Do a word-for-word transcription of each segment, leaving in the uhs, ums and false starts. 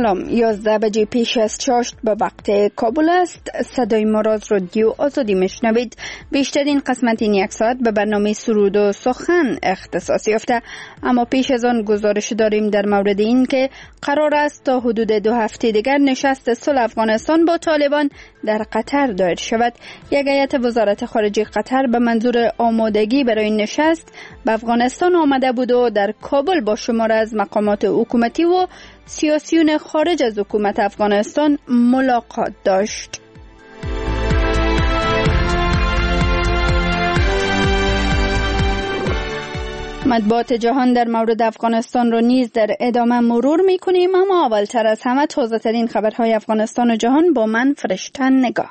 سلام، یازده بجه پیش از چاشت به وقت کابل است. صدای ما را از رادیو آزادی میشنوید. بیشترین قسمت این یک ساعت به برنامه سرود و سخن اختصاص یافته، اما پیش از آن گزارش داریم در مورد این که قرار است تا حدود دو هفته دیگر نشست صلح افغانستان با طالبان در قطر دایر شود. یک هیئت وزارت خارجه قطر به منظور آمادگی برای نشست به افغانستان آمده بود و در کابل با شمار از مقامات حکومتی و سیاسیون خارج از حکومت افغانستان ملاقات داشت. مطبوعات جهان در مورد افغانستان را نیز در ادامه مرور می کنیم، اما اولتر از همه تازه ترین خبرهای افغانستان و جهان با من فرشته نگاه.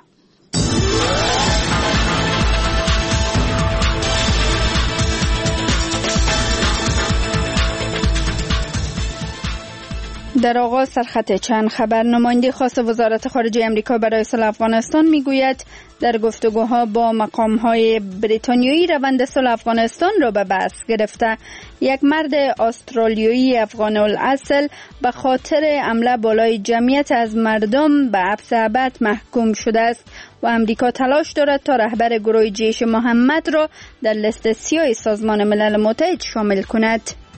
در آغاز سرخط چند خبر. نماینده خاص وزارت خارجه آمریکا برای صلح افغانستان میگوید در گفتگوها با مقام‌های بریتانیایی روند صلح افغانستان را به بحث گرفته. یک مرد استرالیایی افغان الاصل به خاطر حمله بالای جمعیت از مردم به حبس ابد محکوم شده است و امریکا تلاش دارد تا رهبر گروه جیش محمد را در لیست سیاه سازمان ملل متحد شامل کند.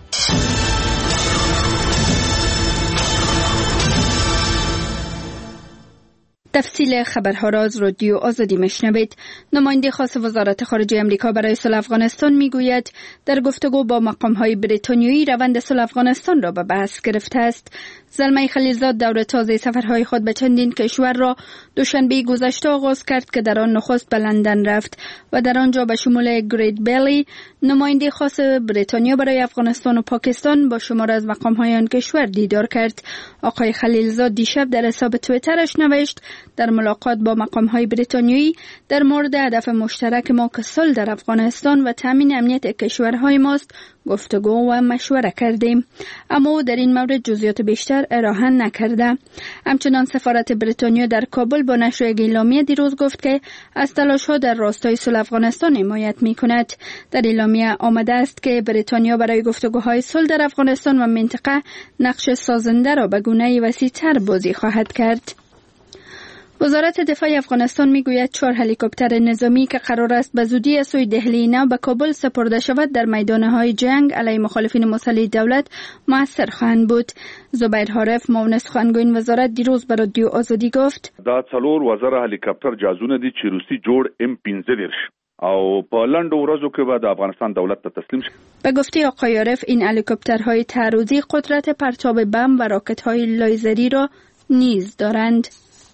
تفصیل خبرها را از رادیو آزادی میشنوید. نماینده خاص وزارت خارجه آمریکا برای صلح افغانستان میگوید در گفتگو با مقام‌های بریتانیایی روند صلح افغانستان را به بحث گرفته است. زلمه خلیلزاد دور تازه سفرهای خود به چندین کشور را دوشنبه گذشته آغاز کرد که در آن نخست به لندن رفت و در آنجا به شمول گریت بیلی نماینده خاص بریتانیا برای افغانستان و پاکستان با شمار از مقام‌های آن کشور دیدار کرد. آقای خلیلزاد دیشب در حساب توییترش نوشت در ملاقات با مقام‌های بریتانیایی در مورد هدف مشترک ما که صلح در افغانستان و تامین امنیت کشورهای ماست گفتگو و مشوره کردیم، اما در این مورد جزئیات بیشتر ارائه نکرده. همچنان سفارت بریتانیا در کابل با نشر یک اعلامیه دیروز گفت که از تلاش‌ها در راستای صلح افغانستان حمایت می‌کند. در اعلامیه آمده است که بریتانیا برای گفتگوهای صلح در افغانستان و منطقه نقش سازنده را به گونه‌ای وسیع‌تر بازی خواهد کرد. وزارت دفاع افغانستان میگوید چهار هلیکوپتر نظامی که قرار است به زودی از سوی دهلی نو به کابل سپرده شود در میدانهای جنگ علیه مخالفین مسلح دولت مؤثر خواهند بود. زبیر حارف معاون سخنگوی وزارت دیروز به رادیو آزادی گفت دا څلور وزره هلیکوپتر جازونه دي چې روسي جوړ ام پنځه دېرش او په لنډو ورځو کې به د افغانستان دولت ته تسلیم شي. به گفته آقای عارف این هلیکوپترهای تعرضی قدرت پرتاب بم و راکت‌های لیزری را نیز دارند.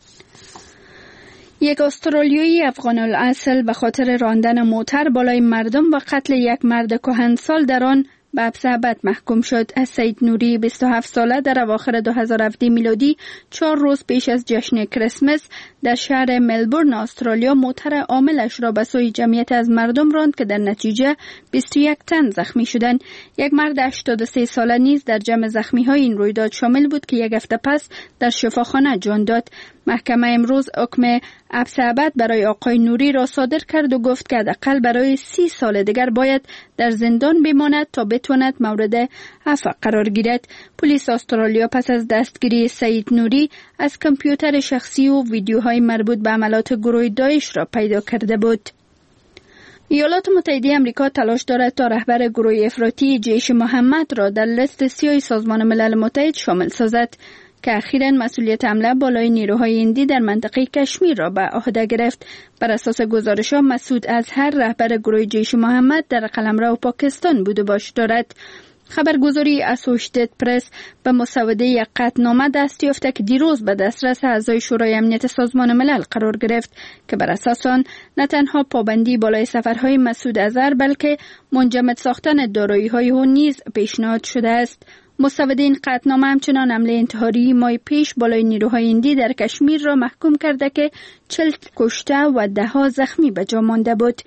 یک استرالیایی افغان الاصل به خاطر راندن موتر بالای مردم و قتل یک مرد کهنسال در آن به حبس ابد محکوم شد. از سید نوری بیست و هفت ساله در اواخر دو هزار و هفده میلادی چهار روز پیش از جشن کریسمس در شهر ملبورن استرالیا موتر عاملش را به سوی جمعیت از مردم راند که در نتیجه بیست و یک تن زخمی شدند. یک مرد هشتاد و سه ساله نیز در جمع زخمی های این رویداد شامل بود که یک هفته پس در شفاخانه جان داد. محکمه امروز حکم حبس ابد برای آقای نوری را صادر کرد و گفت که حداقل برای سی سال دیگر باید در زندان بماند تا بتواند مورد عفو قرار گیرد. پلیس استرالیا پس از دستگیری سید نوری از کامپیوتر شخصی و ویدیوهای مربوط به عملات گروه داعش را پیدا کرده بود. ایالات متحده آمریکا تلاش دارد تا رهبر گروه افراطی جیش محمد را در لیست سیاه سازمان ملل متحد شامل سازد که اخیراً مسئولیت حمله بالای نیروهای هندی در منطقه کشمیر را به عهده گرفت. بر اساس گزارش‌ها مسعود اظهر رهبر گروه جیش محمد در قلمرو پاکستان بود و باش دارد. خبرگزاری اسوشیتد پرس به مسوده یک قطعنامه دست یافته که دیروز به دسترس اعضای شورای امنیت سازمان ملل قرار گرفت که بر اساس آن نه تنها پابندی بالای سفرهای مسعود اظهر بلکه منجمد ساختن دارایی‌های او نیز پیشنهاد شده است. مسوده این قطعنامه همچنان حمله انتحاری ماه پیش بالای نیروهای هندی در کشمیر را محکوم کرده که چهل کشته و ده ها زخمی به جا مانده بود.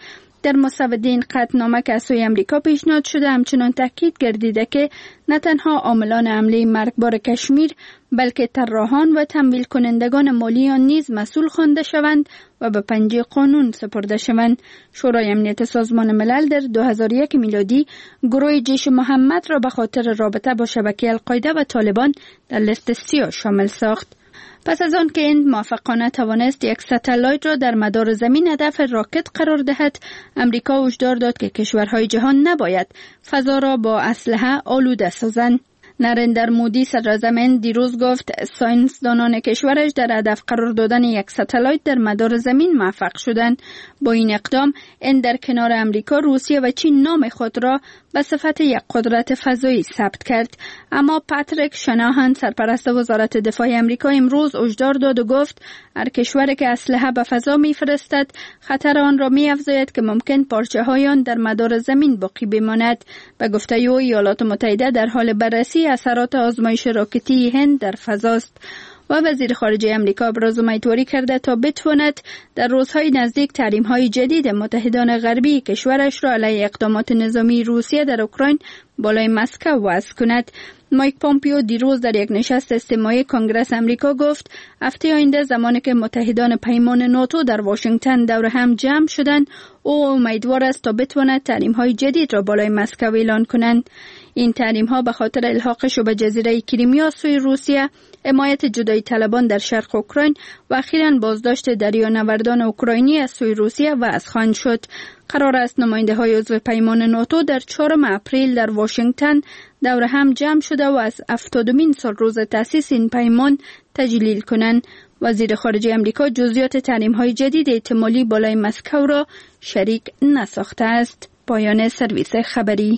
در مسودین قطعنامه که از سوی امریکا پیشنهاد شده همچنان تاکید گردیده که نه تنها عاملان حمله مرگبار کشمیر بلکه طراحان و تمویل کنندگان مالی آن نیز مسئول خوانده شوند و به پنجه قانون سپرده شوند. شورای امنیت سازمان ملل در دو هزار و یک میلادی گروه جیش محمد را به خاطر رابطه با شبکه القاعده و طالبان در لیست سیاه شامل ساخت. پس از آن که هند موفقانه توانست یک ستلایت را در مدار زمین هدف راکت قرار دهد، امریکا هشدار داد که کشورهای جهان نباید فضا را با اسلحه آلوده سازند. نریندر مودی صدراعظم هند دیروز گفت ساینسدانان کشورش در هدف قرار دادن یک ستلایت در مدار زمین موفق شدند. با این اقدام هند در کنار امریکا، روسیه و چین نام خود را به صفت یک قدرت فضایی ثبت کرد. اما پاتریک شناهان سرپرست وزارت دفاع امریکا امروز هشدار داد و گفت هر کشوری که اسلحه به فضا می‌فرستد خطر آن را می‌افزاید که ممکن پارچه‌های آن در مدار زمین باقی بماند. به گفته او ایالات متحده در حال بررسی اثرات آزمایش راکتی هند در فضاست و وزیر خارجه امریکا ابراز امیدواری کرده تا بتواند در روزهای نزدیک تحریم‌های جدید متحدان غربی کشورش را علیه اقدامات نظامی روسیه در اوکراین بالای مسکو وضع کند. مایک پومپیو دیروز در یک نشست استماعی کنگره امریکا گفت هفته آینده زمانی که متحدان پیمان ناتو در واشنگتن دور هم جمع شدند، او امیدوار است تا بتواند تحریم‌های جدید را بالای مسکو اعلان کنند. این تحریم‌ها به خاطر الحاقش به جزیره کریمیا سوی روسیه، حمایت جدایی طلبان در شرق اوکراین و اخیراً بازداشت دریانوردان اوکراینی از سوی روسیه وضع خواهند شد. قرار است نماینده‌های عضو پیمان ناتو در چهارم اپریل در واشنگتن دور هم جمع شده و از هفتادمین سال روز تأسیس این پیمان تجلیل کنند. وزیر خارجه امریکا جزئیات تحریم‌های جدید احتمالی بالای مسکو را شریک نساخته است. پایان سرویس خبری.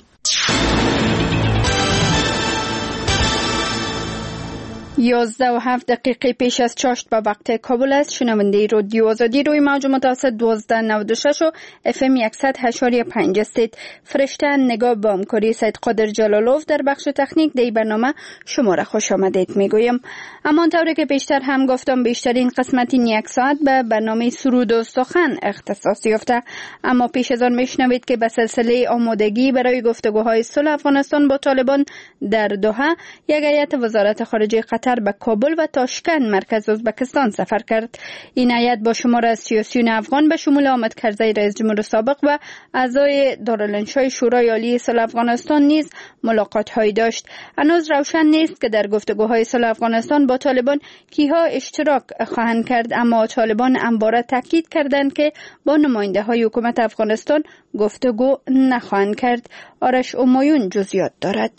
یازده و هفت دقیقه پیش از چاشت به وقت کابل است. شنونده رادیو آزادی روی موج متوسط دوازده نود و شش و اف ام صد و هشت و پنج است. فرشته نگاه با همکاری سید قادر جلالوف در بخش تکنیک دی برنامه شما را خوش آمدید میگویم. همانطوری که پیشتر هم گفتم بیشترین قسمت این یک ساعت به برنامه سرود و سخن اختصاص یافته، اما پیش از آن میشنوید که به سلسله آمادگی برای گفتگوهای صلح افغانستان با طالبان در دوحه یک هیئت وزارت خارجه قطر به کابل و تاشکند مرکز ازبکستان سفر کرد. این هیئت با شمار از سیاسیون افغان به شمول حامد کرزی رئیس جمهور سابق و اعضای دارالانشای شورای عالی صلح افغانستان نیز ملاقات‌هایی داشت. هنوز روشن نیست که در گفتگوهای صلح افغانستان با طالبان کیها اشتراک خواهند کرد، اما طالبان همواره تاکید کردند که با نماینده‌های حکومت افغانستان گفتگو نخواهند کرد. آرش امایون جزئیات دارد.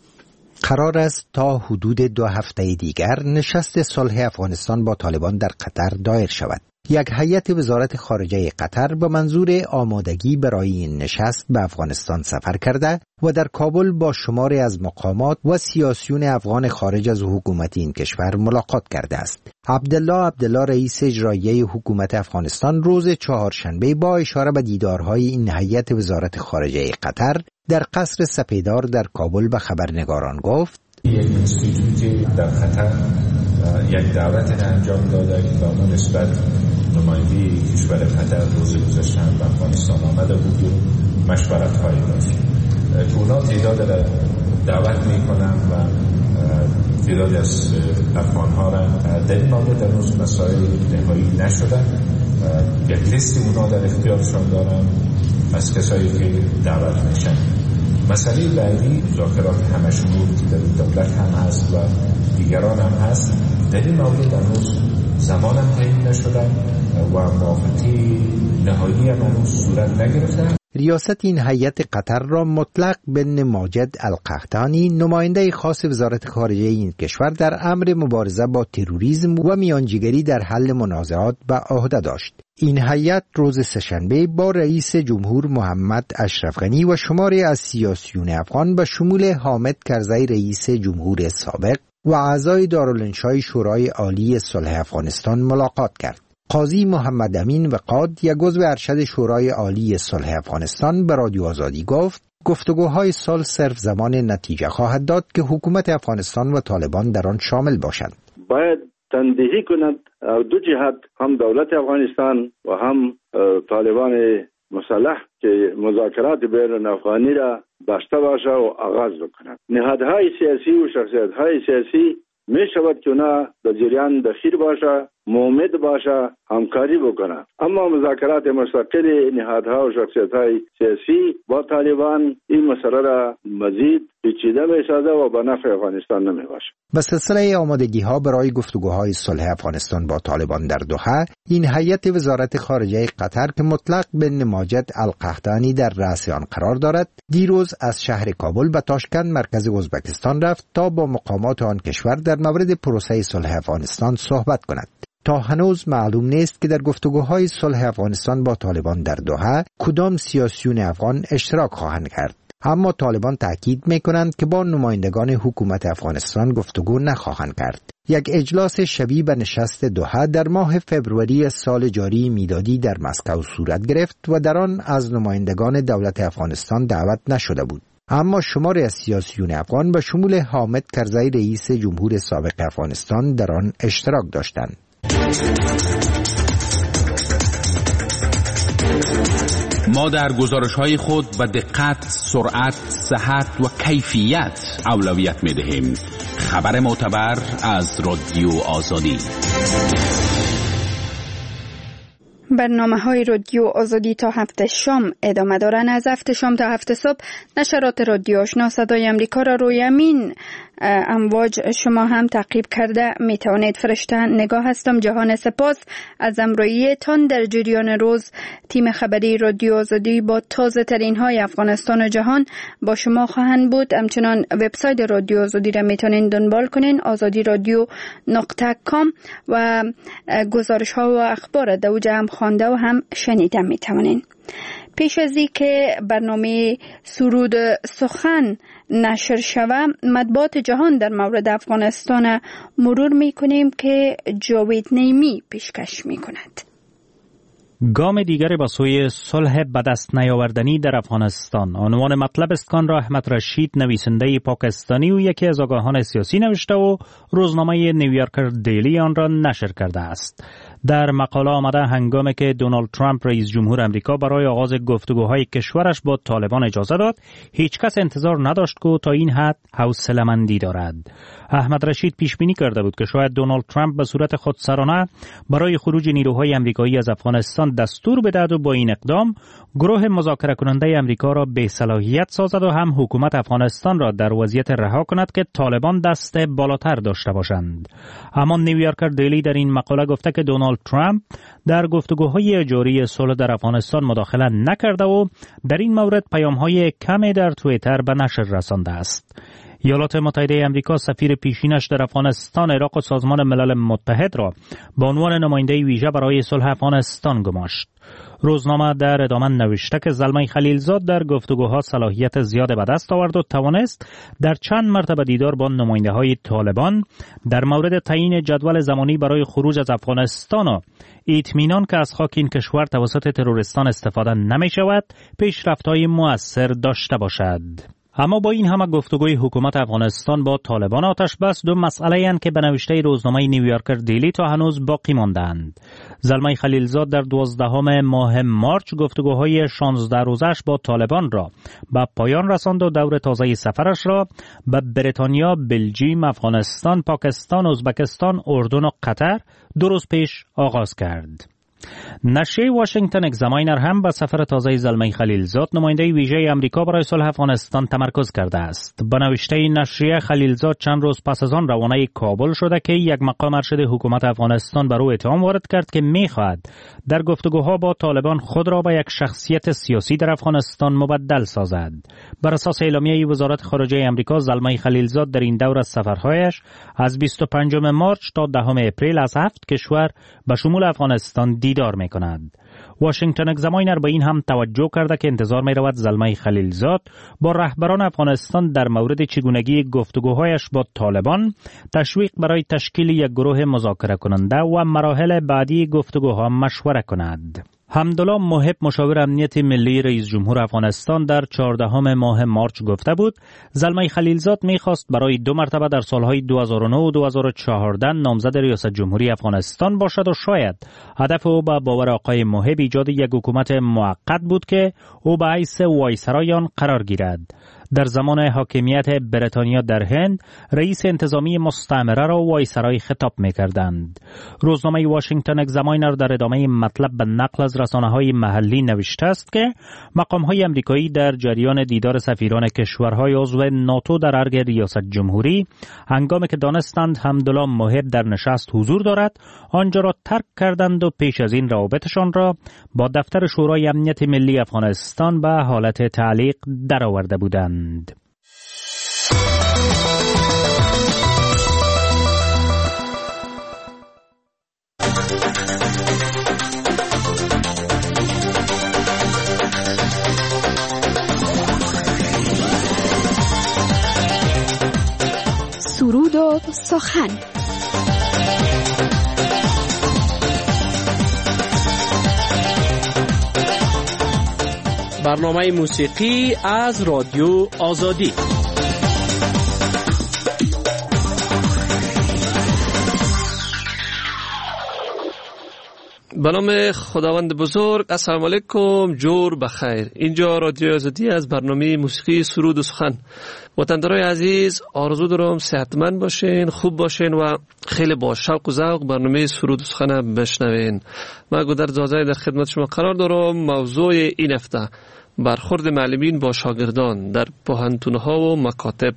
قرار است تا حدود دو هفته دیگر نشست صلح افغانستان با طالبان در قطر دایر شود. یک هیئت وزارت خارجه قطر به منظور آمادگی برای این نشست به افغانستان سفر کرده و در کابل با شماری از مقامات و سیاسیون افغان خارج از حکومت این کشور ملاقات کرده است. عبدالله عبدالله رئیس اجرایی حکومت افغانستان روز چهارشنبه با اشاره به دیدارهای این هیئت وزارت خارجه قطر در قصر سپیدار در کابل به خبرنگاران گفت: یک اینستیتوتی در قطر یک دعوت انجام داده که به اون نسبت نمایندگی کشور قطر روز گذشته به افغانستان آمده بود و مشورت هایی داشت که اونا تعداد را دعوت میکنن و تعدادی از افغان ها را در این مورد در روز مسائل نهایی نشدن. یک لیستی اونا در اختیارشان دارن از کسایی که دعوت میشن. مسئله بعدی مذاکرات همشمول که در دولت هم هست و دیگران هم هست، در این مورد هنوز زمان هم تعیین نشدن و موافقتی نهایی هم هنوز صورت نگرفته. ریاست این هیئت قطر را مطلق بن ماجد القحطانی، نماینده خاص وزارت خارجه این کشور در امر مبارزه با تروریسم و میانجیگری در حل منازعات به عهده داشت. این هیئت روز سه‌شنبه با رئیس جمهور محمد اشرف غنی و شماری از سیاسیون افغان به شمول حامد کرزی رئیس جمهور سابق و اعضای دارالانشای شورای عالی صلح افغانستان ملاقات کرد. قاضی محمد امین وقاد، یک عضو ارشد شورای عالی صلح افغانستان، به رادیو آزادی گفت گفتگوهای صلح صرف زمان نتیجه خواهد داد که حکومت افغانستان و طالبان در آن شامل باشند. باید تندهی کند دو جهت، هم دولت افغانستان و هم طالبان مسلح که مذاکرات بین افغانی را بسته باشه و آغاز بکنند. نهادهای سیاسی و شخصیت‌های سیاسی می شود که اونا در جریان دخیر باشه، مومد باشه، همکاری بکنه. اما مذاکرات مستقل نهادها و شخصیت‌های سیاسی با طالبان این مسئله را مزید پیچیده می سازه و به نفع افغانستان نمی باشه. به سلسله آمادگی‌ها برای گفتگوهای صلح افغانستان با طالبان در دوحه، این هیئت وزارت خارجه قطر که مطلق بن ماجد القحطانی در رأس آن قرار دارد، دیروز از شهر کابل به تاشکند مرکز ازبکستان رفت تا با مقامات آن کشور در مورد پروسه صلح افغانستان صحبت کند. تا هنوز معلوم نیست که در گفتگوهای صلح افغانستان با طالبان در دوحه کدام سیاسیون افغان اشتراک خواهند کرد. اما طالبان تاکید می‌کنند که با نمایندگان حکومت افغانستان گفتگو نخواهند کرد. یک اجلاس شبیه به نشست دوحه در ماه فوریه سال جاری میلادی در مسکو صورت گرفت و در آن از نمایندگان دولت افغانستان دعوت نشده بود. اما شماری از سیاسیون افغان به شمول حامد کرزی رئیس جمهور سابق افغانستان در آن اشتراک داشتند. ما در گزارش‌های خود به دقت، سرعت، صحت و کیفیت اولویت می‌دهیم. خبر معتبر از رادیو آزادی. برنامه های رادیو آزادی تا هفت شام ادامه دارن. از هفت شام تا هفت صبح نشرات رادیو آشنا صدای امریکا را روی امین امواج شما هم تعقیب کرده می توانید. فرشته نگاه هستم. جهان سپاس از همراهیتان در جریان روز. تیم خبری رادیو آزادی با تازه ترین های افغانستان و جهان با شما خواهند بود. همچنان وبسایت رادیو آزادی را می توانید دنبال کنین، آزادی رادیو نقطه کام، و گزارش ها و اخبار دوجه هم خوانده و هم شنیده می توانین. پیش از این که برنامه سرود سخن نشر شود، مطبوعات جهان در مورد افغانستان مرور می کنیم که جاوید نیمی پیشکش می کند. گام دیگری با سوی صلح به دست نیاوردنی در افغانستان. عنوان مطلب استکان را احمد رشید، نویسنده پاکستانی و یکی از آگاهان سیاسی نوشته و روزنامه نیویورکر دیلی آن را نشر کرده است. در مقاله آمده هنگامی که دونالد ترامپ رئیس جمهور امریکا برای آغاز گفتگوهای کشورش با طالبان اجازه داد، هیچ کس انتظار نداشت که تا این حد حوصله‌مندی دارد. احمد رشید پیش بینی کرده بود که شاید دونالد ترامپ به صورت خودسرانه برای خروج نیروهای امریکایی از افغانستان دستور بدهد و با این اقدام گروه مذاکره کننده امریکا را بی صلاحیت سازد و هم حکومت افغانستان را در وضعیت رها کند که طالبان دست بالاتر داشته باشند. اما نیویورکر دیلی در این مقاله گفته که دونالد ترامپ در گفتگوهای جاری صلح در افغانستان مداخله نکرده و در این مورد پیام‌های کمی در توییتر به نشر رسانده است. ایالات متحده آمریکا سفیر پیشینش در افغانستان، عراق و سازمان ملل متحد را به عنوان نماینده ویژه برای صلح افغانستان گماشت. روزنامه در ادامه نوشته که زلمه خلیلزاد در گفتگوها صلاحیت زیاد به دست آورد و توانست در چند مرتبه دیدار با نماینده‌های طالبان در مورد تعیین جدول زمانی برای خروج از افغانستان و اطمینان که از خاک این کشور توسط تروریستان استفاده نمی شود پیشرفت‌های مؤثر داشته باشد. اما با این همه گفتگوی حکومت افغانستان با طالبان آتش بس، دو مسئله اند که به نوشته روزنامه نیویورکر دیلی تا هنوز باقی ماندند. زلمه خلیلزاد در دوازدهم ماه مارچ گفتگوهای شانزده روزش با طالبان را به پایان رساند و دور تازه سفرش را به بریتانیا، بلژیم، افغانستان، پاکستان، ازبکستان، اردن و قطر دو روز پیش آغاز کرد. نشریه واشنگتن اگزاماینر هم به سفر تازه زلمه خلیلزاد، نماینده ویژه امریکا برای صلح افغانستان، تمرکز کرده است. به نوشته نشریه خلیلزاد چند روز پس از آن روانه کابل شده که یک مقام ارشد حکومت افغانستان بر او اتهام وارد کرد که می‌خواهد در گفتگوها با طالبان خود را به یک شخصیت سیاسی در افغانستان مبدل سازد. بر اساس اعلامیه وزارت خارجه امریکا، زلمه خلیلزاد در این دور از سفرهایش از بیست و پنجم مارچ تا دهم اپریل از هفت کشور به شمول افغانستان دیدار می کند. واشنگتن اگزاماینر به این هم توجه کرده که انتظار می رود زلمه خلیلزاد با رهبران افغانستان در مورد چگونگی گفتگوهایش با طالبان، تشویق برای تشکیل یک گروه مذاکره کننده و مراحل بعدی گفتگوها مشوره کند. حمدالله محب مشاور امنیت ملی رئیس جمهور افغانستان در چهاردهم ماه مارچ گفته بود زلمه خلیلزاد می‌خواست برای دو مرتبه در سالهای دو هزار و نه و دو هزار و چهارده نامزد ریاست جمهوری افغانستان باشد و شاید هدف او به باور آقای محب ایجاد یک حکومت موقت بود که او به حیث وایسرای آن قرار گیرد. در زمان حاکمیت بریتانیا در هند رئیس انتظامی مستعمره را وایسرای خطاب می‌کردند. روزنامه واشنگتن اگزاماینر در ادامه مطلب به نقل از رسانه‌های محلی نوشته است که مقام‌های آمریکایی در جریان دیدار سفیران کشورهای عضو ناتو در ارگ ریاست جمهوری هنگامی که دانستند حمدالله محب در نشست حضور دارد آنجا را ترک کردند و پیش از این روابطشان را با دفتر شورای امنیت ملی افغانستان به حالت تعلیق درآورده بودند. سرود و سخن. برنامه موسیقی از رادیو آزادی. به نام خداوند بزرگ. السلام علیکم، جور بخیر. اینجا رادیو آزادی از برنامه موسیقی سرود و سخن. وطندارای عزیز، آرزو دارم صحتمند باشین، خوب باشین و خیلی با شوق و ذوق برنامه سرود و سخن بشنوین. من گودرد زازای در خدمت شما قرار دارم. موضوع این هفته برخورد معلمین با شاگردان در پوهنتون‌ها و مکاتب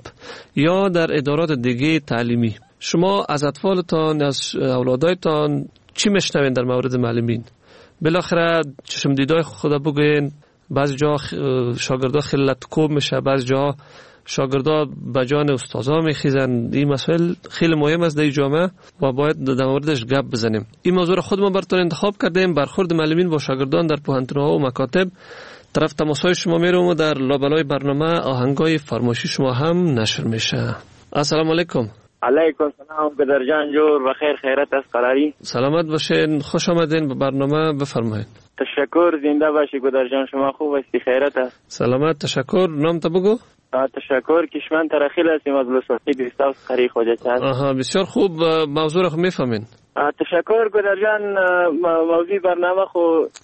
یا در ادارات دیگه تعلیمی. شما از اطفالتان، از اولادایتان چی میشنوین در مورد معلمین؟ بالاخره چشم دیدای خدا بگوین. بعضی جا شاگردا خیلی لطکوب میشه، بعضی جا شاگردا به جان استادا میخیزن. این مسئله خیلی مهم است در جامعه و باید در موردش گپ بزنیم. این موضوع را خودمون براتون انتخاب کردیم، برخورد معلمین با شاگردان در پوهنتون‌ها و مکاتب. طرف تماس‌های شما میرم و در لابلای برنامه آهنگای فرمایشی شما هم نشر میشه. السلام علیکم. علیکم سلام بدر جان، جور بخیر، خیرت از قراری. سلامت باشین، خوش آمدین به برنامه، بفرمایید. تشکر، زنده باشی گدر جان، شما خوب هستی؟ خیرت است. سلامت، تشکر. نام تا بگو. تشکر، کشمن ترخیل هستیم از لسوسی دیستاوس قری خوجت هست. آها، بسیار خوب. موضوع رو میفهمین. تشکر گدر جان. موضوع برنامه خو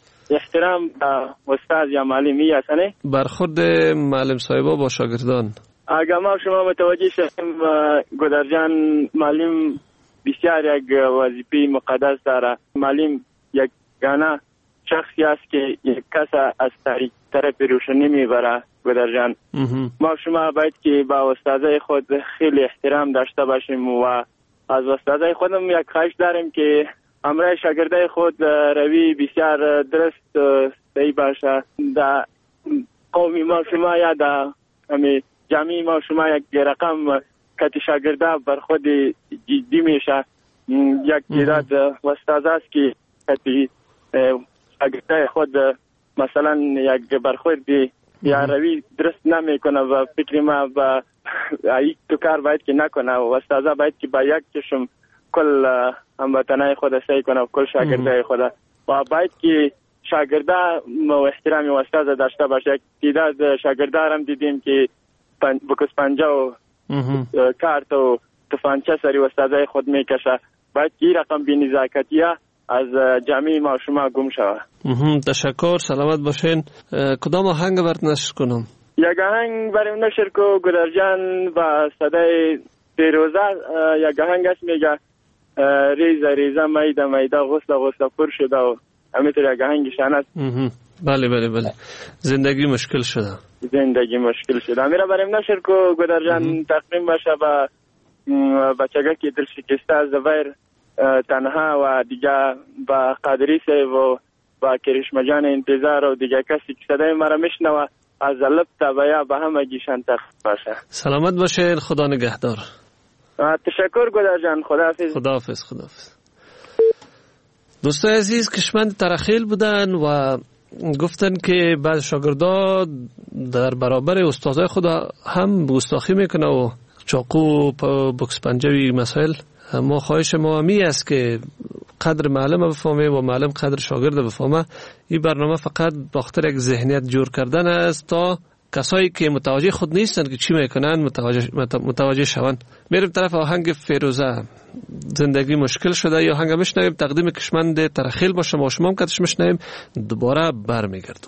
احترام استاد یا معلمی هستنه. برخورد معلم صاحبا با شاگردان. اگر ما شما متوجه شدیم گدر جان، معلم بسیار یک وظیفه مقدس داره. معلم یک گانه شخصی است که یک کس از طرف روشنی میبره گدر جان. ما شما باید که با استادای خود خیلی احترام داشته باشیم و از استادای خودم یک خواهش داریم که امرای شاگردای خود روی بسیار درست صحیح باشه. در قومی ما شما یا در همی جمعی ما شما یک رقم کتی شاگرده بر خود جدی میشه. یک تعداد استاد است که کتی شاگرده خود مثلا یک برخورد یا روی درست نمیکنه و فکر ما با یک تو کار باید که نکنه و استاد باید که با یک چشم کل هموطنای خود سعی کنه و کل شاگرده خود و باید که شاگرده و احترام استاد داشته باشه. تعداد شاگرده هم دیدیم که بکس پنجه و کارت و تفانچه سری استادای خود میکشه. باید که این رقم بی نزاکتیه از جمعی ما شما گم شود. تشکر، سلامت باشین. کدام آهنگ برات نشر کنم؟ یک آهنگ بریم نشر کو گدر جان با صدای پیروزه. یک آهنگ است میگه ریزه ریزه میده میده غسل غسل پر شده و همینطور یک آهنگشان است. بله بله بله. زندگی مشکل شده. زندگی مشکل شده. میره بریم نشر کو گدر جان تقدیم باشه با بچگه که دل شکسته از زویر تنها و دیگه با قادری صاحب و با کرشمه جان انتظار و دیگه کسی که صدای مرا میشنوه از لب تا بیا به همه گیشان تقدیم باشه. سلامت باشین، خدا نگهدار. تشکر گدر جان، خداحافظ. خداحافظ خداحافظ. دوستای عزیز، کشمند ترخیل بودن و گفتن که بعض شاگردا در برابر استادای خود هم گستاخی میکنه و چاقو بکس پنجوی مسائل. ما خواهش ما می است که قدر معلم بفهمه و معلم قدر شاگرد بفهمه. این برنامه فقط باخاطر یک ذهنیت جور کردن است تا کسایی که متوجه خود نیستند که چی میکنن متوجه متوجه شوند. میریم طرف آهنگ فیروزه زندگی مشکل شده یا آهنگ میشنویم. تقدیم کشمند ترخیل باشه ما شما هم کتش میشنویم. دوباره برمیگردم.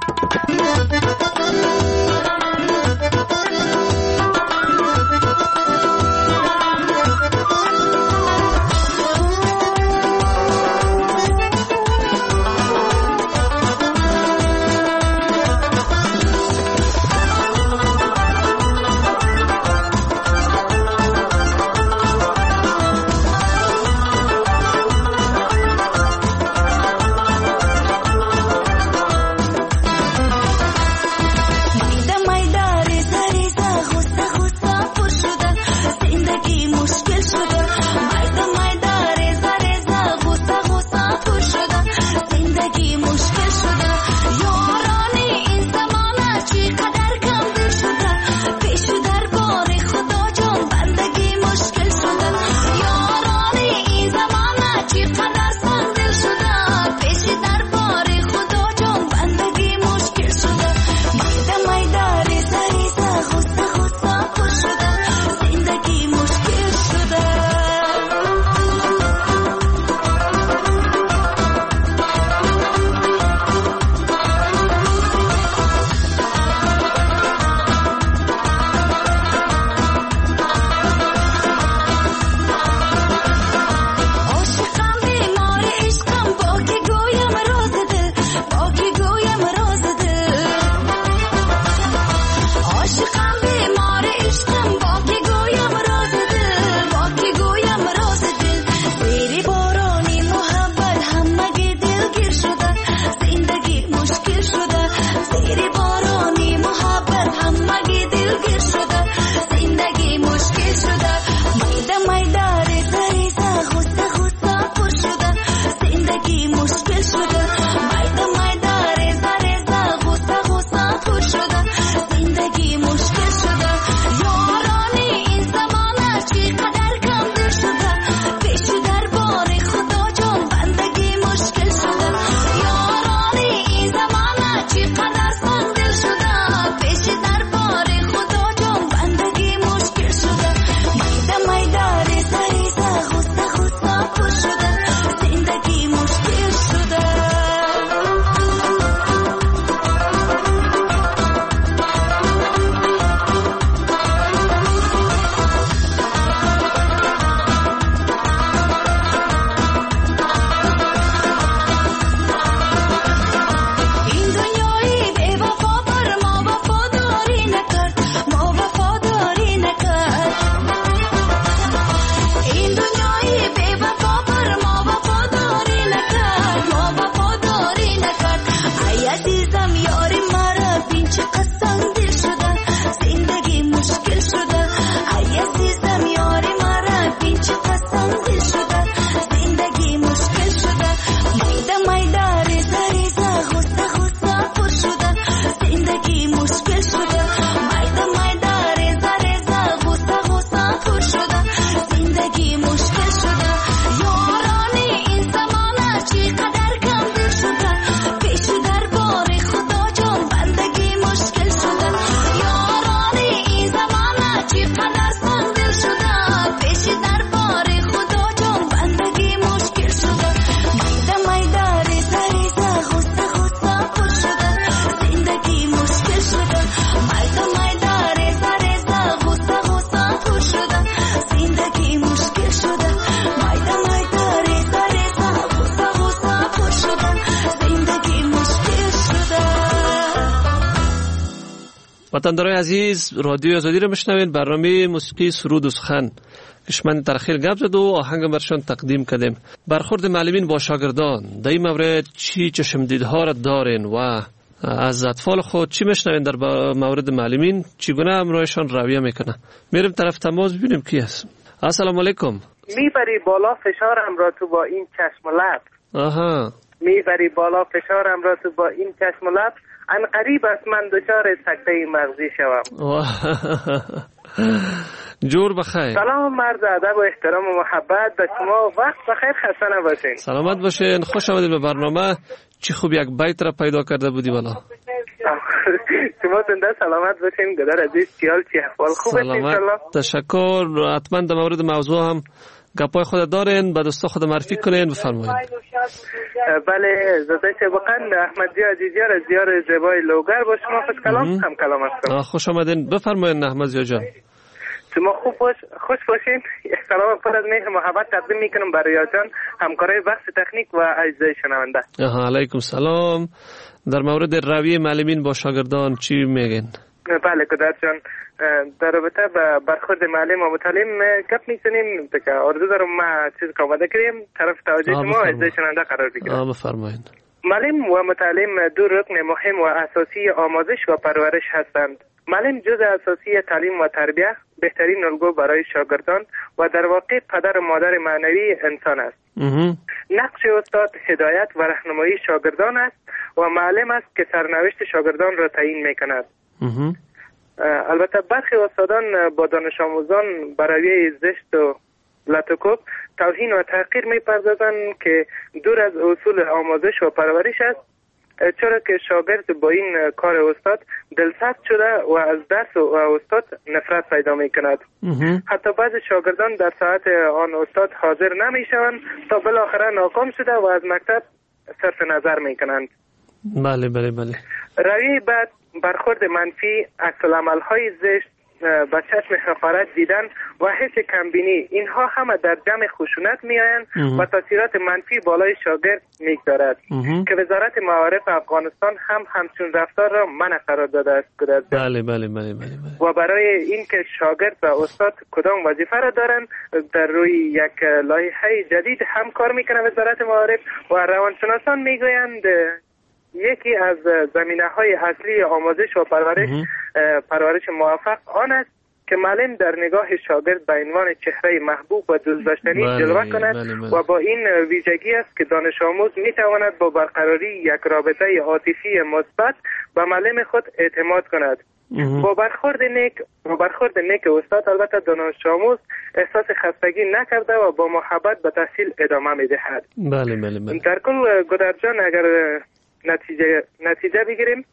وطندارای عزیز رادیو آزادی رو میشنوین. برنامه موسیقی سرود و سخن کشمند ترخیل گپ زد و آهنگ برشان تقدیم کردیم. برخورد معلمین با شاگردان در این مورد چی چشمدیدها را دارین و از اطفال خود چی میشنوین در مورد معلمین چگونه همراهشان رویه میکنه؟ میریم طرف تماس ببینیم کی هست. السلام علیکم. میبری بالا فشارم را تو با این چشم و لب. آها. میبری بالا فشارم را تو با این چشم و لب. ان قریب است من دچار سکته مغزی شوم. جور بخیر. سلام مرد ادب و احترام و محبت به شما. وقت بخیر، خسته نباشین. سلامت باشین. خوش آمدید به برنامه. چی خوب یک بیت را پیدا کرده بودی والا. شما زنده سلامت باشین. گدر عزیز چیال چی احوال خوب است ان شاء الله. تشکر. حتما در مورد موضوع هم گپای خود دارین، به دوستا خود معرفی کنین، بفرمایید. بله زاده شبقند احمد جی عزیزیار از دیار زیبای لوگر با شما خوش کلام هم کلام هستم. خوش آمدین. بفرمایید احمد جان. شما خوب باش خوش باشین. سلام پر از مهر محبت تقدیم میکنم برای جان همکارای بخش تکنیک و اجزای شنونده. آها علیکم سلام. در مورد رویه معلمین با شاگردان چی میگین؟ بله کدر جان، در رابطه با برخورد معلم و متعلم گپ میزنیم که آرزو دارم ما چیز که آماده کنیم طرف توجه شما اجزای شنونده قرار بگیرم. آه بفرمایید. معلم و متعلم دو رکن مهم و اساسی آموزش و پرورش هستند. معلم جزء اساسی تعلیم و تربیت، بهترین الگو برای شاگردان و در واقع پدر و مادر معنوی انسان است. نقش استاد هدایت و راهنمایی شاگردان است و معلم است که سرنوشت شاگردان را تعیین میکند. البته برخی استادان با دانش آموزان برای زشت و لطکوب توهین و تحقیر میپردازند که دور از اصول آموزش و پرورش است، چرا که شاگرد با این کار استاد دلسرد شده و از درس و استاد نفرت پیدا می کند. حتی بعض شاگردان در ساعت آن استاد حاضر نمی شوند تا بالاخره ناکام شده و از مکتب صرف نظر می کنند. بله بله بله. روی بعد برخورد منفی، عکس العمل های زشت، با چشم حقارت دیدن و حس کمبینی، اینها همه در جمع خشونت می آیند و تاثیرات منفی بالای شاگرد می گذارد که وزارت معارف افغانستان هم همچون رفتار را منع قرار داده است. بله بله بله بله. و برای اینکه شاگرد و استاد کدام وظیفه را دارند در روی یک لایحه جدید هم کار میکنه وزارت معارف و روانشناسان میگویند یکی از زمینه‌های اصلی آموزش و پرورش پرورش موفق آن است که معلم در نگاه شاگرد به عنوان چهره محبوب و دوست داشتنی جلوه کند و با این ویژگی است که دانش آموز میتواند با برقراری یک رابطه عاطفی مثبت به معلم خود اعتماد کند. با برخورد نیک با برخورد نیک استاد البته دانش آموز احساس خستگی نکرده و با محبت به تحصیل ادامه میدهد. بله بله بله. در کل گدرجان اگر نتیجه نتیجه بگیریم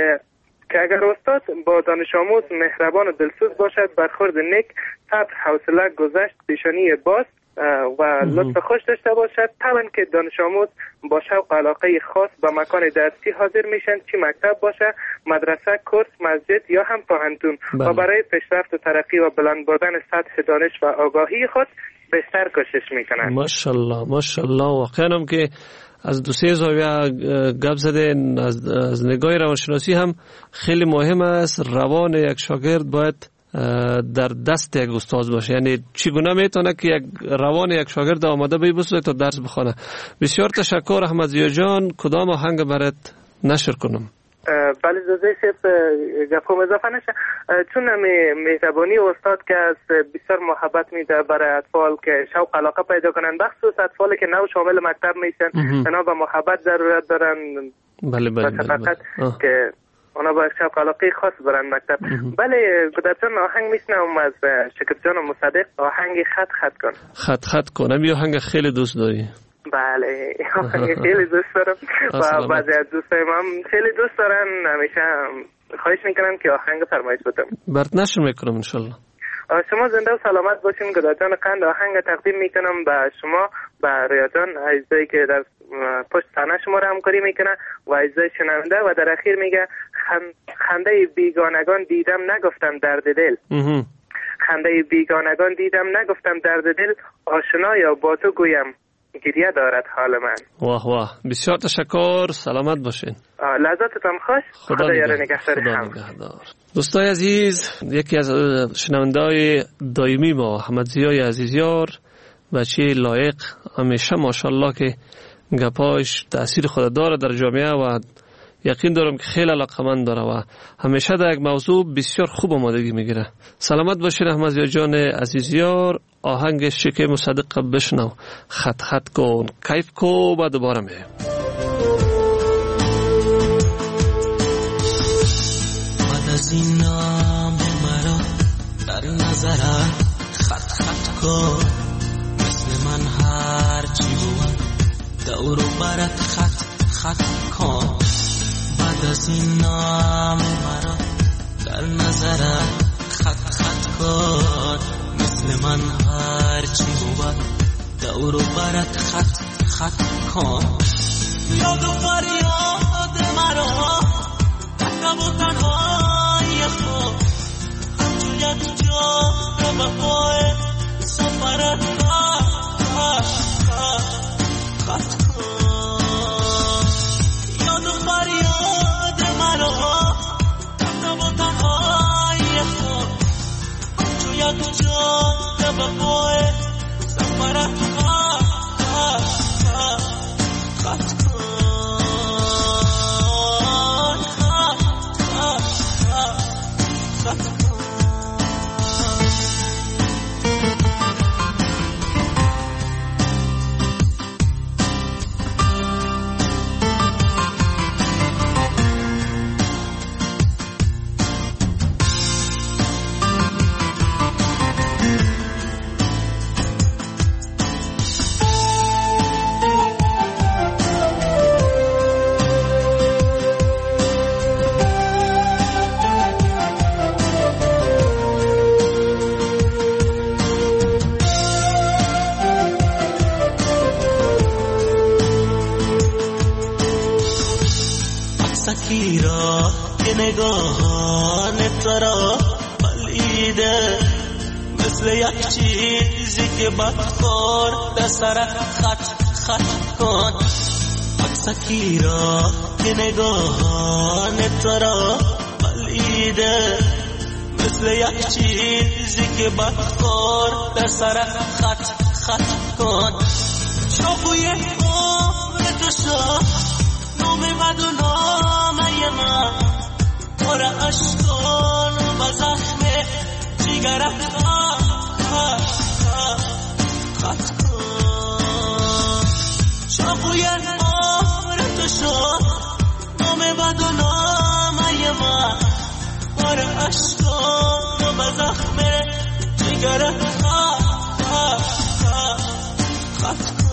که اگر استاد با دانش آموز مهربان و دلسوز باشد، برخورد نیک، صبر، حوصله، گذشت، پیشانی باز و لطف خوش داشته باشد، طبعا که دانش آموز با شوق و علاقه خاص به مکان درسی حاضر میشن، چی مکتب باشه، مدرسه، کورس، مسجد یا هم پوهنتون و برای پیشرفت و ترقی و بلند بردن سطح دانش و آگاهی خود بیشتر کوشش میکنن. ماشاءالله ماشاءالله. واقعا هم که از دو سه زاویه گپ زدن. از, از نگاه روانشناسی هم خیلی مهم است روان یک شاگرد باید در دست یک استاد باشه، یعنی چگونه میتونه که یک روان یک شاگرد آماده بایسته تا درس بخونه. بسیار تشکر احمد ضیا جان. کدام آهنگ برات نشر کنم؟ بله زوزه شف گفتم اضافه نشه، چون مهربانی استاد که از بسیار محبت میده برای اطفال که شوق علاقه پیدا کنن، بخصوص اطفالی که نو شامل مکتب میشن، اونا به محبت ضرورت دارن. بله بله بله که اونا با شوق علاقه خاص برن مکتب. بله گدرجان آهنگ میشنم از شکر جان و مصدق، آهنگ خط خط کن. خط خط کنم یه آهنگ خیلی دوست داری؟ بله آهنگ خیلی دوست دارم و بعضی از دوستایم هم خیلی دوست دارن. همیشه خواهش میکنم که آهنگ فرمایش بدم. برات نشر میکنم انشالله. شما زنده و سلامت باشین. گدرجان قند آهنگ تقدیم میکنم به شما، به ریاضان عزیزی که در پشت صحنه شما را همکاری میکنه و عزیزی شنونده، و در اخیر میگه خنده بیگانگان دیدم نگفتم درد دل. خنده بیگانگان دیدم نگفتم درد دل، آشنا یا با تو گویم گریه دارد حال من. واه واه. بسیار تشکر. سلامت باشین. لحظاتتان خوش. خدا یار نگهدار هم. دوستای عزیز، یکی از شنونده‌های دائمی ما احمد ضیای عزیزیار، بچه لایق، همیشه ماشاءالله که گپاش تأثیر خود داره در جامعه و یقین دارم که خیلی علاقمند داره و همیشه در یک موضوع بسیار خوب آمادگی میگیره. سلامت باشین احمد ضیا جان عزیزیار. آهنگ شکر مصدق بشنو، خط خط کن، کیف کو. بعد دوباره میایم. بعد از این نام مرا در نظرت کن، مثل من هر چی بود دور و برت خط خط کن. بعد از این نام مرا در نظرت خط خط کن، مثل من هر چی بود دور و برت خط خط کن. یاد و فریاد مرا تنها و تنهای خود، همچون یک جا رو به پای سفرت خط کن. یاد و فریاد مرا تنها و تنهای خود، همچون یک جا رو به پای سفرت خط کن. سکیرا که نگاهان ترا بلیده، مثل یک چیزی که بدخور در سرت خط خط کن. سکیرا که نگاهان ترا بلیده، مثل یک چیزی که بدخور در سرت خط خط کن. شاقوی عمر تو شا نام بد و نامه من، پر اشکان و بزخم جگرت خط کن. شاقوی عمر تو شا نام بد و نامه من، پر اشکان و بزخم جگرت خط کن.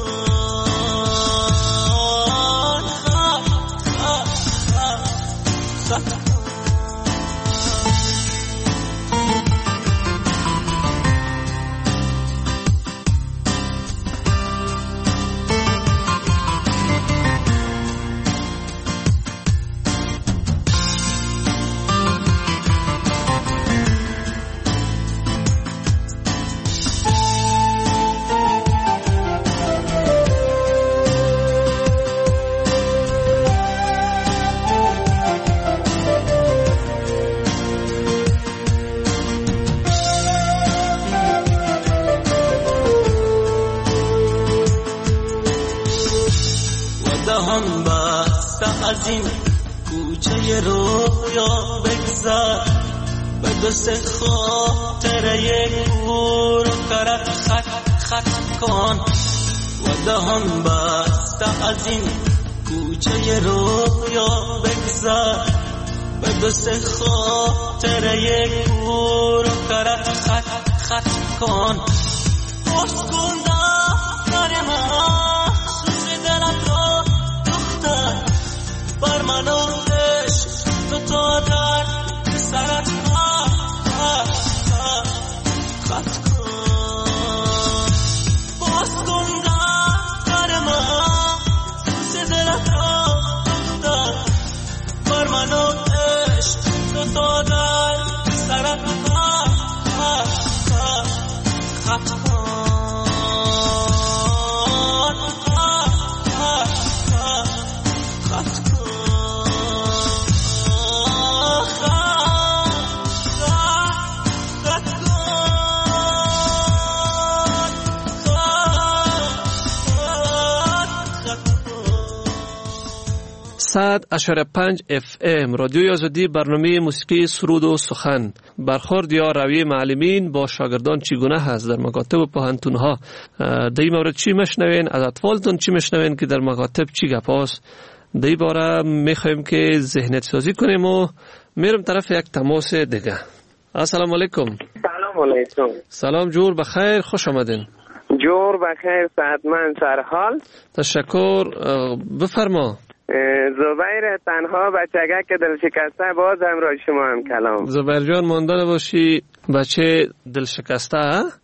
دهان بسته از این کوچه رویا بگذر، به دست خاطر یک گور و کرت خط خط کن. و دهان بسته از این کوچه رویا بگذر، به دست خاطر یک گور و کرت خط خط کن. پشت کن دفتر من سوز دلت را دختر، بر من و عشق تو تا در سرت خط کن. باز کن دفتر من سوز دلت را دختر، بر من و عشق تو تا در سرت خط کن. صد اشاره پنج اف ام رادیوی آزادی، برنامه موسیقی سرود و سخن. برخورد یا روی معلمین با شاگردان چگونه هست در مکاتب و پوهنتون ها؟ در این مورد چی مشنوین؟ از اطفالتون چی مشنوین که در مکاتب چی گپ هست؟ در این باره میخوایم که ذهنیت سازی کنیم و میرم طرف یک تماس دیگه. السلام علیکم. سلام سلام علیکم. سلام جور بخیر، خوش آمدین. جور بخیر، صحتمند، سرحال. تشکر. بفرما. زبیر تنها بچگک دل شکسته باز همراه شما هم کلام. زبیر جان ماندن باشی بچه دل شکسته.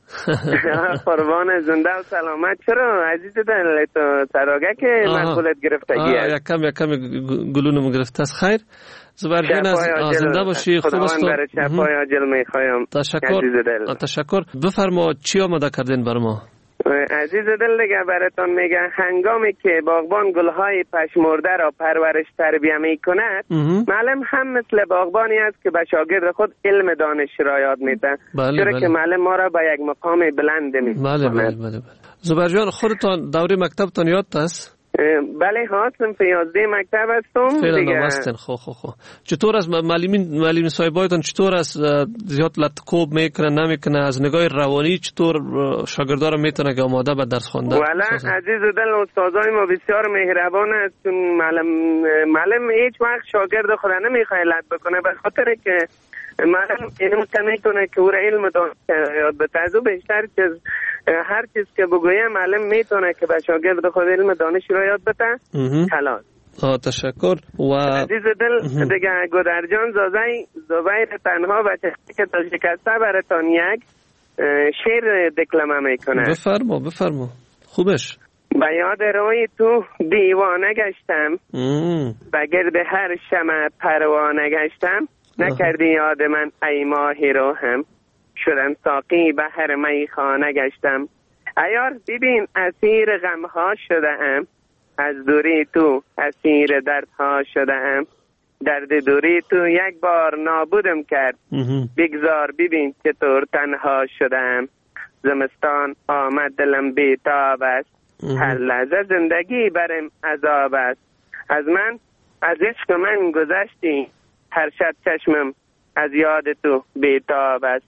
قربان، زنده و سلامت. چرا عزیز دل تو تراگه که مسئولیت گرفتگی است؟ یک کم یک کم گلونم گرفته است. خیر زبیر جان از زنده باشی، خوب است. خداوند برای شفای عاجل میخوایم. تشکر. تشکر. بفرما چی آماده کردین بر ما؟ عزیز دل دیگه براتون میگه هنگامی که باغبان گلهای پشمرده را پرورش تربیه میکند، معلم هم مثل باغبانی است که به شاگرد خود علم دانش را یاد میده. بله چرا بله. که معلم ما را به یک مقام بلند میکند. بله بله بله بله. زبیر جان خودتان دوره مکتبتان یاد است؟ بله ها، صنف یازده مکتب هستم دیگه. فعلا خو خو خو. چطور است معلمین معلم صاحبایتان چطور است؟ زیاد لطکوب میکنه نمیکنه؟ از نگاه روانی چطور شاگردا رو میتونه که آماده به درس خواندن؟ والا عزیز دل استادای ما بسیار مهربان است. معلم معلم هیچ وقت شاگرد خود نمیخواد لط بکنه، به خاطر که معلم اینو میکنه که او علم دانش یاد بده. از او بیشتر چیز هر چیز که بگویم معلم میتونه که به شاگرد خود علم دانش را یاد بده. خلاص. آه تشکر. و عزیز دل دیگه گودرجان زازای زبیر تنها بچه که دل شکسته براتون یک شعر دکلمه میکنه. بفرما بفرما. خوبش. به یاد روی تو دیوانه گشتم، به گرد هر شمع پروانه گشتم، نکردی یاد من ای ماهی رو هم، شدن ساقی به هر میخانه گشتم. ایار ببین اسیر غمها شده ام، از دوری تو اسیر دردها شده ام، درد دوری تو یک بار نابودم کرد، بگذار ببین چطور تنها شده ام. زمستان آمد دلم بیتاب است، هر لحظه زندگی برم عذاب است. از من از عشق من گذشتی، هر شب چشمم از یاد تو بیتاب است.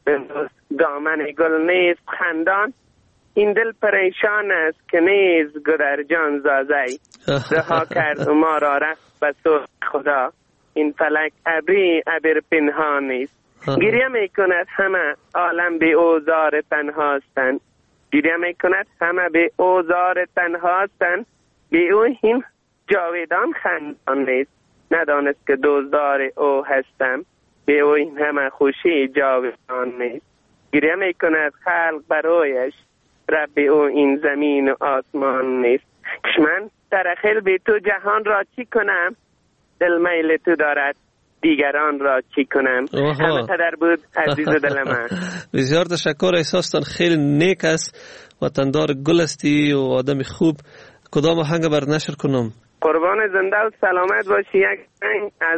دامن گل نیست خندان، این دل پریشان است که نیز گودرجان زازی. رها کرد ما را رفت به سوی خدا، این فلک ابری ابر پنهان نیست. گریه میکند همه عالم به اوزار تنهاستند، گریه میکند همه به اوزار تنهاستند. به او این جاویدان خندان نیست، ندانست که دوزدار او هستم. به او این همه خوشی جاویدان نیست. گریه میکند خلق برایش، رب او این زمین و آسمان نیست. من ترخیل به تو جهان را چی کنم، دل میل تو دارد دیگران را چی کنم. همه قدر بود عزیز دل من. بسیار تشکر. احساستان خیلی نیک است، وطندار گل استی و آدم خوب. کدام آهنگ بر نشر کنم؟ قربان زنده و سلامت باشی. یک آهنگ از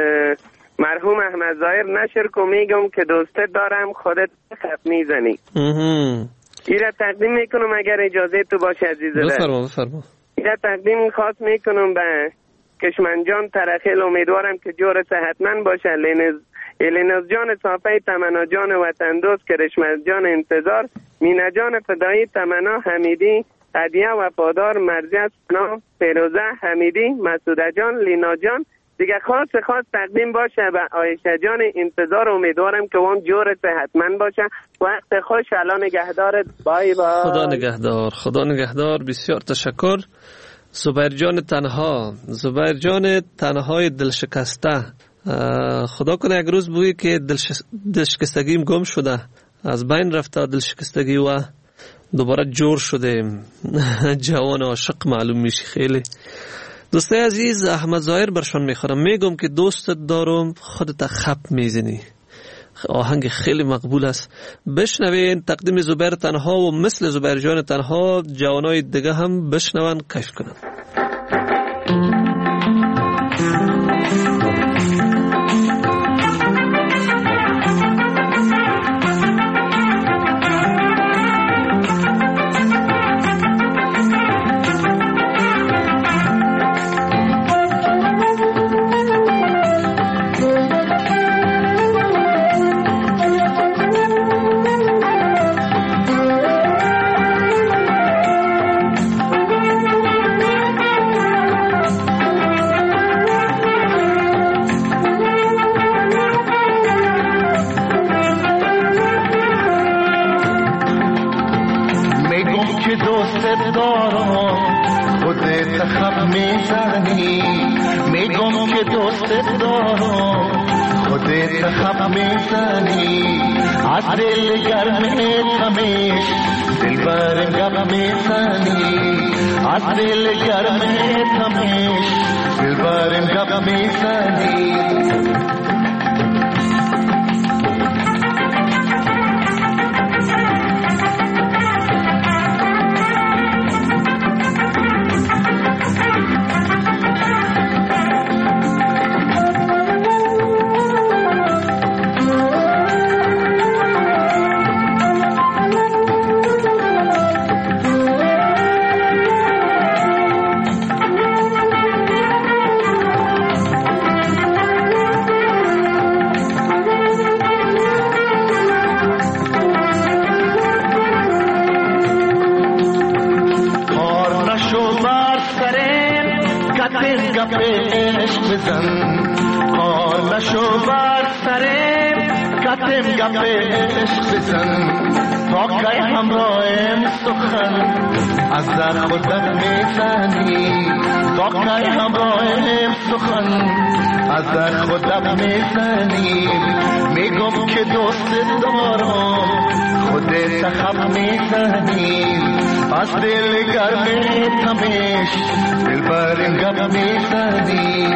مرحوم احمد ظاهر نشر کن، میگم که دوستت دارم خودت خط میزنی. ایره تقدیم میکنم اگر اجازه تو باشه عزیز دل. بفرما بفرما. ایره تقدیم خاص میکنم به کشمن جان ترخیل، امیدوارم که جور صحتمند باشه. لینز الیناز جان صافی تمنا جان وطن دوست، کرشمز جان انتظار، مینا جان فدایی تمنا حمیدی، هدیه وفادار مرزیت سنا فیروزه حمیدی، مسعوده جان لینا جان. دیگه خاص خاص تقدیم باشه به عایشه جان انتظار. امیدوارم که اون جور صحتمند باشه. وقت خوش. الان نگهدارت. بای بای. خدا نگهدار. خدا نگهدار. بسیار تشکر. زبیر جان تنها، زبیر جان تنهای دل شکسته. خدا کنه یک روز بویی که دل شکستگیم گم شده، از بین رفته دل شکستگی و دوباره جور شده جوان عاشق معلوم میشی. خیلی دوستای عزیز، احمد ظاهر برشان میخورم، میگم که دوستت دارم خودت خپ میزنی. آهنگ خیلی مقبول است. بشنوین تقدیم زبیر تنها و مثل زبیر جان تنها جوانای دیگه هم بشنون کیف کنن. میزنی، میگم که دوست دارم خودت خب میزنی، از دل گرمت همیش دل برم گپ میزنی، از دل گرمت همیش دل برم گپ میزنی. کار نشو بر سرم کتم گپ عشق بزن، تا که همراهم سخن از در خودت میزنی، تا که همراهم سخن از در خودت میزنی، میگم که دوست دارم خودت خب میزنی، از دل گرمت همیش دل برم گپ میزنی.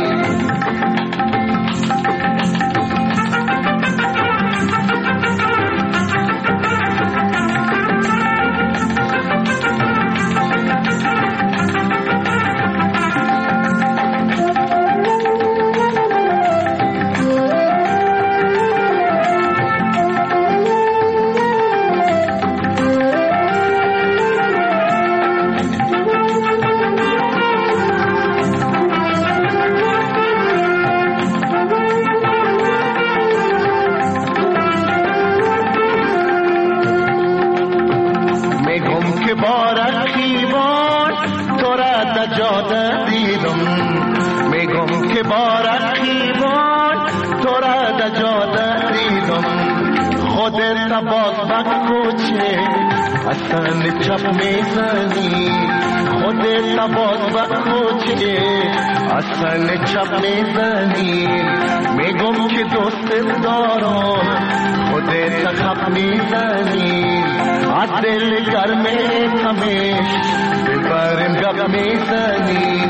چپ میزنی خودت باز بخوچه اصلا چپ میزنی، میگم که دوست دارم خودت خب میزنی، از دل گرمت همیش دل برم گپ میزنی.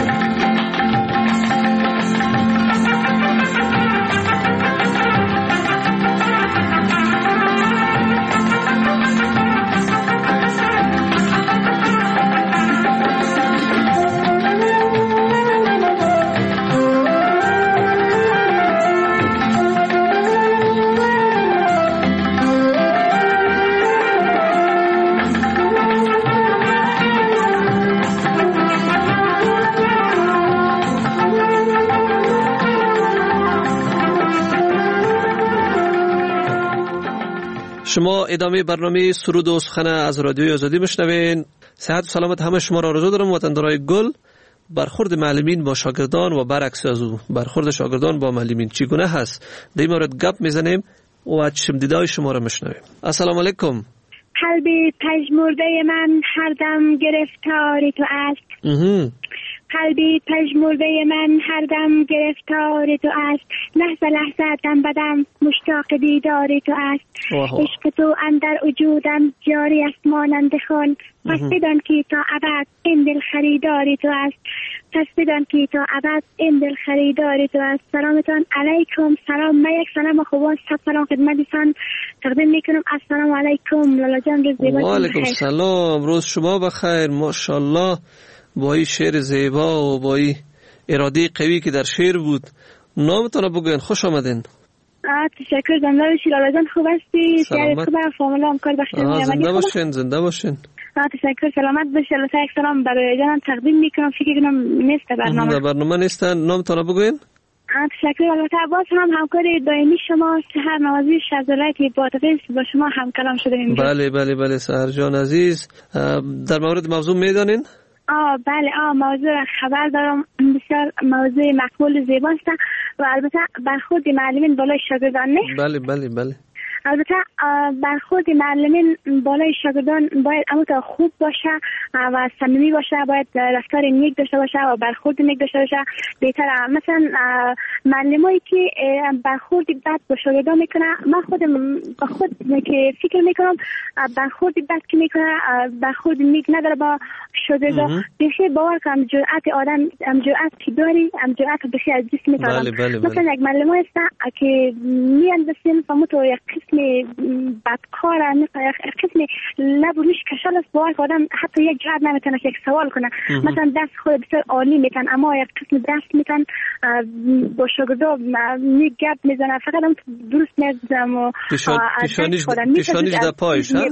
شما ادامه برنامه سرود و سخن از رادیوی آزادی میشنوین. صحت و سلامت همه شما را آرزو دارم. وطندارای گل، برخورد معلمین با شاگردان و برعکس از او برخورد شاگردان با معلمین چگونه هست، در این مورد گپ میزنیم و چشم دیدای شما را میشنویم. السلام علیکم. قلبی پژمرده من هر دم گرفتار تو است، قلبی پژمرده من هر دم گرفتار تو است، لحظه لحظه دم بدم مشتاق دیدار تو است، عشق تو اندر وجودم جاری است مانند خون، پس بدان که تا ابد این دل خریدار تو است، پس بدان که تا ابد این دل خریدار تو است. سلامتان علیکم. سلام. من یک سلام خوبان صد سلام خدمتتان تقدیم میکنم. السلام علیکم لالا جان. روز زیبا. و علیکم سلام. روز شما بخیر. ماشاءالله با این شعر زیبا و با این اراده قوی که در شعر بود. نامتان بگوین. خوش آمدین. تشکر. زنده باشی لالا جان. خوب هستی؟ سلامت. خوبه. فامیلا هم کار بخیر. زنده باشین. زنده باشین. تشکر. سلامت باشی. لطفا یک سلام برای جانم تقدیم میکنم. فکر کنم نیست برنامه. برنامه نیست. نامتان بگوین. تشکر. البته باز هم همکار دائمی شما سحر نوازی شذرتی با تفیز با شما هم کلام شدیم. بله بله بله سحر جان عزیز، در مورد موضوع میدانین؟ آه بله. آه موضوع خبر دارم. بسیار موضوع مقبول زیباست و البته برخورد معلمین بالای شاگردان نه. بله بله بله. البته برخورد معلمین بالای شاگردان باید اما خوب باشه و صمیمی باشه، باید رفتار نیک داشته باشه و برخورد نیک داشته باشه. بهتره مثلا معلمایی که برخورد بد با شاگردان میکنه، من خودم با خود که فکر میکنم برخورد بد که میکنه برخورد نیک نداره با شاگردان. بخیر باور کنم جرأت آدم ام جرأت که داری ام جرأت بخیر از جسم میکنم. بله بله بله. مثلا یک معلم هست که میان بسیم فهمتو یک قسم بدکار، یک قسم لب روش کشال است، باور آدم حتی یک جرأت نمیتونه که یک سوال کنه. مثلا درس خود بسیار عالی میتن اما یک قسم درس میتن با شاگردا نیک گپ میزنه، فقط هم درست نمیزنم و پیشانیش پیشانیش در پایش ها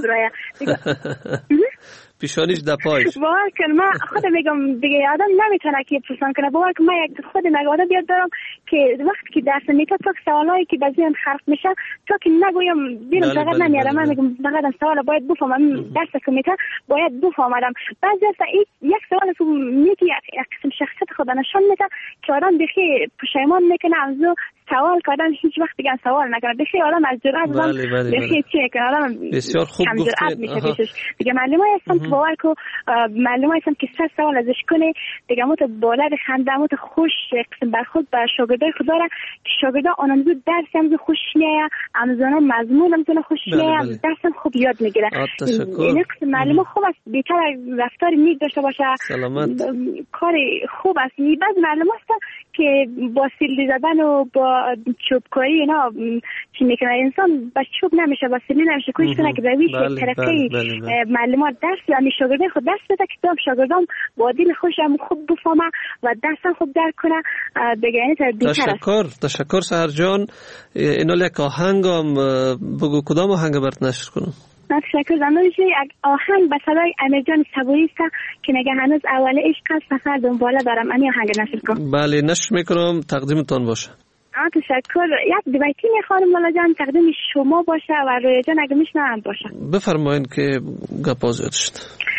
پیشانیش در پایش. باور کن من خود میگم دیگه آدم نمیتونه که پرسان کنه. باور کن من یک خود نگاده بیاد دارم که وقتی که درس میته تا سوالایی که بعضی خرف میشه تا که نگویم دیرم فقط نمیارم. من میگم فقط سوال باید بفهمم، درس که میته باید بفهمم. بعضی از یک سوال تو میگی یک قسم شخصیت خود نشون میده که آدم بخی پشیمان میکنه از سوال کردن هیچ وقت دیگه سوال نکنه. بخی آدم از جرأت بله بله بخی چه کنه آدم بسیار خوب گفتین. دیگه معلومه هستم باور کو معلومه هستم که سه سوال ازش کنه دیگه مت بالا خنده مت خوش قسم برخود با شاگردای خدا را که شاگردا آنم زود درس هم خوش میایه، امزانا مضمون هم خوش میایه، درس هم خوب یاد میگیره. این قسم معلومه خوب است، بهتر رفتار نیک داشته باشه، سلامت کار خوب است. بعضی معلومه است که با سیلی زدن و با چوبکاری اینا چی میکنه انسان با چوب نمیشه، با سیلی نمیشه کوشش کنه که رویش ترقی معلومات درس یعنی شاگردای خود درس بده که دام شاگردام با دل خوشم خوب بفهمه و درسم خوب درک کنه. دیگه یعنی بهتر است. تشکر تشکر سحر جان. اینا یک آهنگم بگو کدام آهنگ برات نشر کنم؟ تشکر. زمانش یک آهنگ به صدای امیرجان صبوری است که میگه هنوز اول عشق است سفر دنباله دارم. این آهنگ نشر کن. بله نشر میکنم، تقدیمتون باشه. آه تشکر. یک دویتی میخوام مولا جان تقدیم شما باشه و روی جان اگه میشنم باشه. بفرمایید که گپ آزاد شد.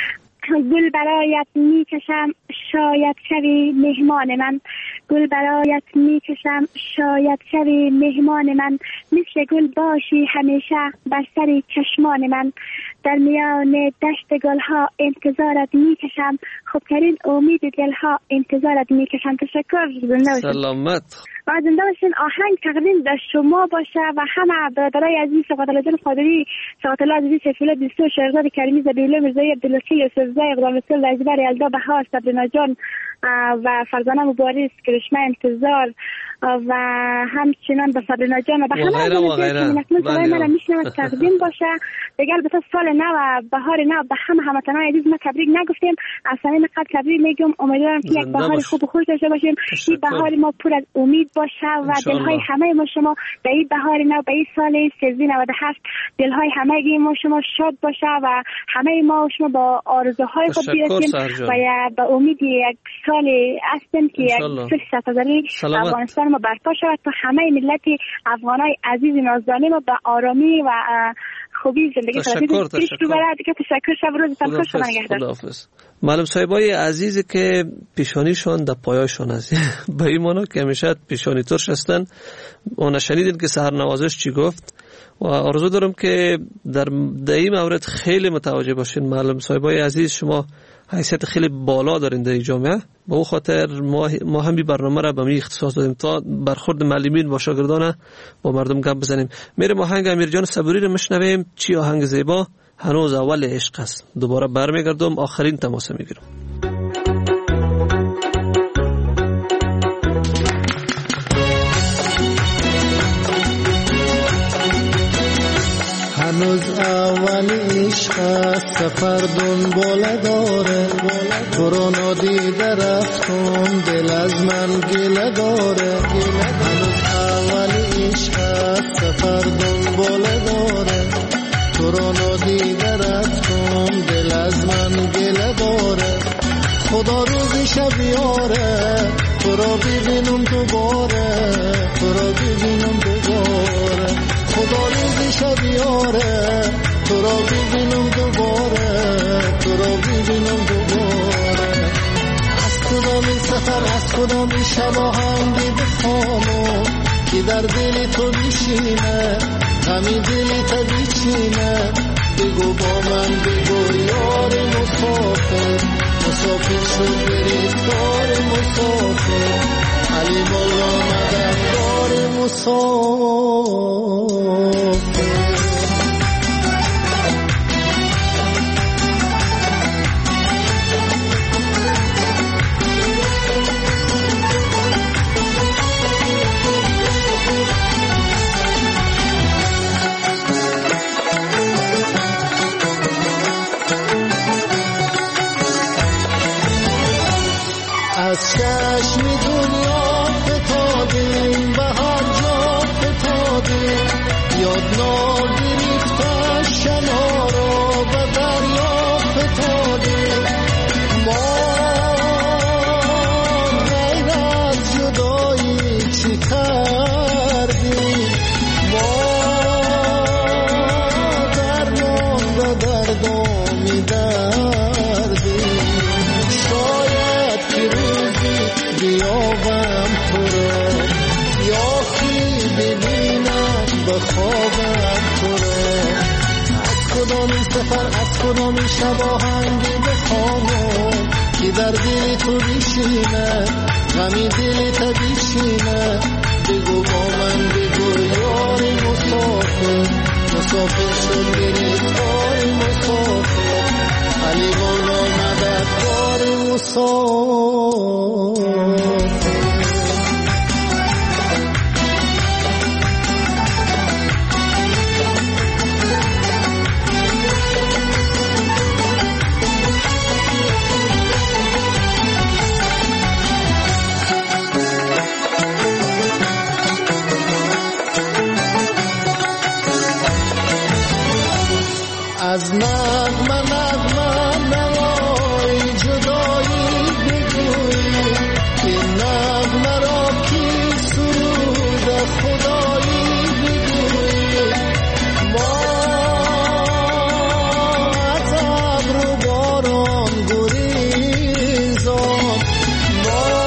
گل برایت میکشم شاید شوی مهمان من، گل برایت میکشم شاید شوی مهمان من، مثل گل باشی همیشه بر سر چشمان من، در میان دشت گلها انتظارت میکشم، خوبترین امید دلها انتظارت میکشم. تشکر. سلامت و زنده باشین. آهنگ تقدیم در شما باشه و همه برادرای عزیز سقاط الله جان قادری، سقاط الله عزیز سیفالله دوستو، شهرزاد کریمی، زبیله مرزایی، عبداللطیف یوسفزای، اقدام رسول رجبر، یلدا بهار، صبرینا جان و فرزانه مبارز، کرشمه انتظار و همچنان به صبرینا جان و به همه عزیز من میشنم تقدیم باشه. دیگه البته سال نو و بهار نو به همه هموطنان عزیز ما تبریک نگفتیم، از صمیم قلب تبریک میگم. امیدوارم که یک بهار خوب و خوش داشته باشیم، این بهار ما پر از امید باشه و دلهای همه ما شما به این بهار نو به این سال سیزده نود و هفت دلهای همه ما شما شاد باشه و همه ما شما با آرزوهای خود برسیم و به امید یک سال هستیم که یک صلح سفزاری افغانستان ما برپا شود تا همه ملت افغانای عزیز نازدانه ما به آرامی و خوبی زندگی تشکر تشکر تشکر. شب روزتان خوش. خدا نگهدار. معلم صاحبای عزیزی که پیشانیشان در پایشان است به این معنی که همیشه پیشانی ترش هستن. اون شنیدین که سحر نوازش چی گفت و آرزو دارم که در این مورد خیلی متوجه باشین. معلم صاحبای عزیز شما حیثیت خیلی بالا دارین در جامعه، به اون خاطر ما ما هم این برنامه را به می اختصاص دادیم تا برخورد معلمین با شاگردان با مردم گپ بزنیم. میریم آهنگ امیرجان صبوری رو میشنویم. چی آهنگ زیبا، هنوز اول عشق است. دوباره برمیگردم آخرین تماس میگیرم. هنوز اول عشق است سفر دنباله داره، تو رو نادیده رفتم دل از من گله داره. هنوز اول عشق است سفر دنباله داره، تو رو نادیده رفتم دل از من گله داره. خدا روزی شب یاره تو رو ببینم دوباره، تو رو ببینم دوباره. خدا روزی شب یاره تو رو ببینم دوباره، تو رو ببینم دوباره. از کدام این سفر از کدام این شب آهنگی بخوانم که در دل تو بشینه، غمی دلی تا بیچینه بگو با من بگو یار مسافر مسافر شد گرفتار مسافر علی مولا مددکار مسافر از چشم دنیا فتادیم به هر جا فتادیم یاد ناگرفته شما را به دریا فتادیم ما غیر از جدایی چی کردیم ما درمان به دردامی دردیم شاید که بیابم تو را یا خی ببینم به خوابم تو را از کدامی سفر از کدامی شب آهنگی بخوانم که در دل تو بیشینه غمی دل تا بیشینه بگو با من بگو یار مسافر مسافر شد گرفتار مسافر علی مولا مددکار مسافر از نغمه نغمه نوای جدایی بگویی این نغمه را کی سرود خدایی بگویی ما از ابر و باران گریزان ما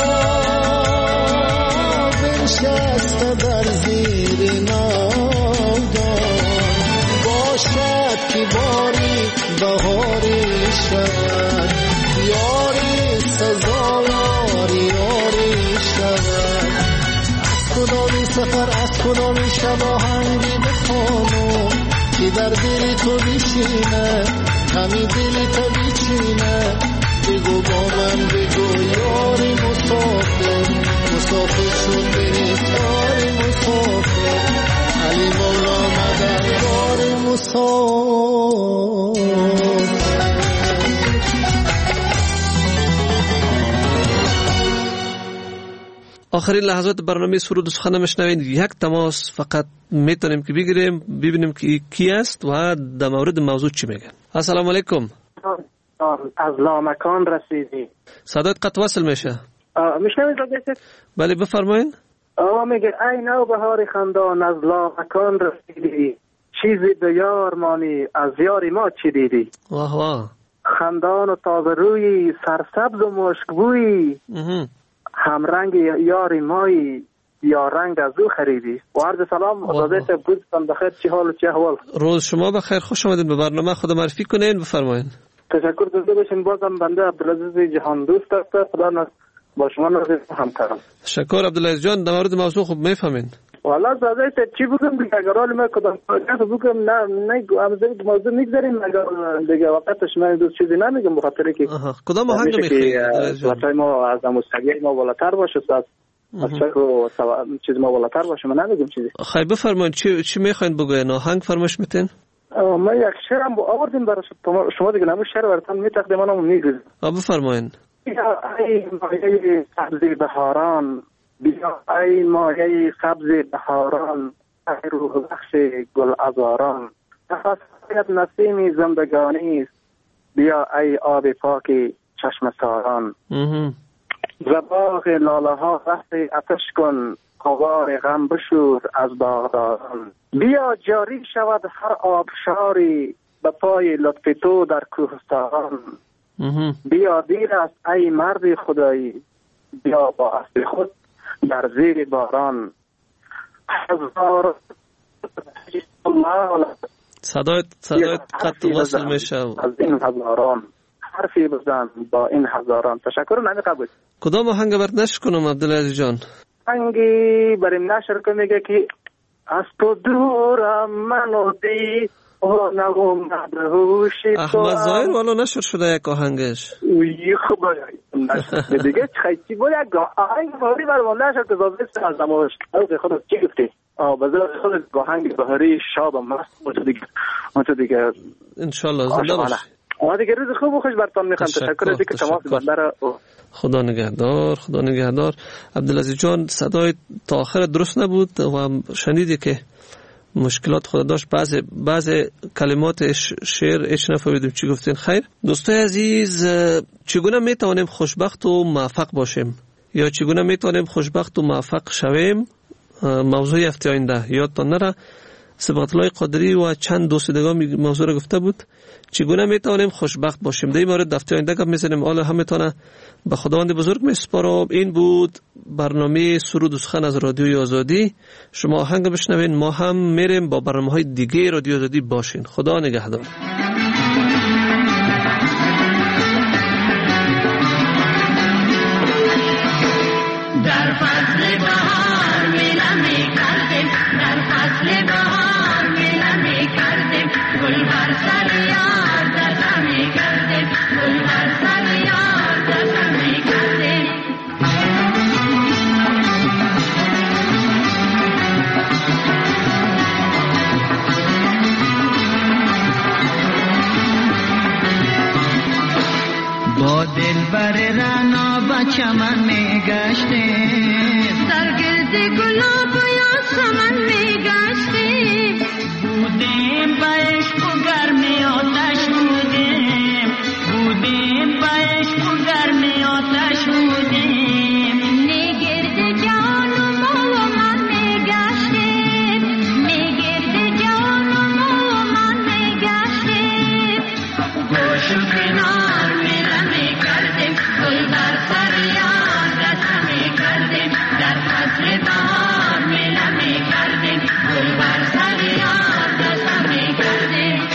بنشسته در زیر ناودان باشد که باری بهاری شود یاری سزاواری یاری شود از کدامی سفر از کدامی شب آهنگی بخوانم که در دل تو بیشینه غمی دل تا بیچینه بگو با من بگو یاری مسافر مسافر شد گرفتار مسافر علی مولا مددکار مسافر آخرین لحظات برنامه سرود و سخن میشنوید. یک تماس فقط میتونیم که بگیریم ببینیم که کی است و در مورد موضوع چی میگن. السلام علیکم. از لامکان رسیدی. صدات قطع وصل میشه. میشنوید آقای؟ بله بفرمایید. آقا میگه ای نوبهار خندان از لامکان رسیدی چیزی به یار مانی از یاری ما چی دیدی. واه واه. خندان و تازه روی سرسبز و مشکبویی همرنگ یاری مایی یا رنگ از او خریدی. و عرض سلام حضرت بودتان بخیر، چی حال و چی احوال؟ روز شما بخیر، خوش آمدید به برنامه. خود معرفی کنین بفرمایید. تشکر داشته باشین. بازم بنده عبدالعزیز جهان دوست است. خدا نصیب با شما نصیب همکارم. تشکر عبدالعزیز جان. در مورد موضوع خوب میفهمین. والا حضرت چی بگم دیگه، اگر حال ما کدام کس بگم نه نه همزه موضوع میگذاریم، اگر دیگه وقتش من دوست چیزی نمیگم به خاطر که کدام آهنگ میخوایی وقتی ما از مستقیم ما بالاتر باشه از از فکر و چیز ما بالاتر باشه من نمیگم چیزی. خیلی بفرمایید چی چی میخواین بگوین؟ آهنگ فرمایش میتین؟ ما یک شعرم با آوردیم برای شما دیگه، نمو شعر براتون میتقدیم منم میگم. بفرمایید. ای مایه سبزی بهاران، بیا ای مایه سبزی بهاران، ای روح بخش گل ازاران، نفسیت نسیمی زندگانی است، بیا ای آب پاک چشم ساران. زباغ لاله ها رفت آتش کن، غبار غم بشور از باغداران. بیا جاری شود هر آبشاری به پای لطف تو در کوهستان. بیا دیر است ای مرد خدایی، بیا با اسب خود در زیر باران. هزار صدای صدای قطع وصل میشه. از این هزاران حرفی بزن با این هزاران. تشکر نمی قبول. کدام آهنگ برات نشر کنم عبدالعزیز جان؟ آهنگی بریم نشر که میگه که از تو دورم منو دی او نگم ندهوشی تو. احمد ظاهر والا نشر شده یک آهنگش. اوی خوبه دیگه خیلی بود یک آهنگ فوری برام نشر که زابست از دماغش. اوه خودت چی گفتی؟ آه بذار خودت با آهنگ بهاری شاب مست اونجا دیگه اونجا دیگه انشالله زنده باش. آه دیگه روز خوب و خوش براتون میخوام. تشکر از اینکه تماس بنده خدا نگهدار. خدا نگهدار. عبدالعزیز جان صدای تا آخر درست نبود و شنیدی که مشکلات خود داشت. بعضی بعضی کلمات شعر اچ نفهمیدیم چی گفتین. خیر دوستای عزیز، چگونه میتوانیم خوشبخت و موفق باشیم یا چگونه میتوانیم خوشبخت و موفق شویم؟ موضوع هفته آینده یادتان نره. صبغت الله قادری و چند دوست دیگه موضوع را گفته بود چگونه میتوانیم خوشبخت باشیم. در این مورد هفته آینده گپ میزنیم. حالا همتون به خداوند بزرگ میسپارم. این بود برنامه سرود و سخن از رادیوی آزادی. شما آهنگ بشنوین، ما هم میریم با برنامه‌های دیگه رادیو آزادی باشین. خدا نگهدار. در فصل بهار میله میکردیم، در فصل بهار میله میکردیم، گل بر سر یار دست میکردیم، گل بر سر یار دست میکردیم. با دلبر رعنا با چمن میگشتیم، سرگرد گلاب و یاسمن میگشتیم، بودیم با عشق و گرمی آتش بودیم، بودیم با عشق و گرمی آتش بودیم. میگرد جان و ما و من میگشتیم، میگرد جان و ما و من میگشتیم. گوش و کنار میره میکردیم، گل بر سر یار دست میکردیم، در فصل بهار میله میکردیم، گل بر سر یار دست میکردیم.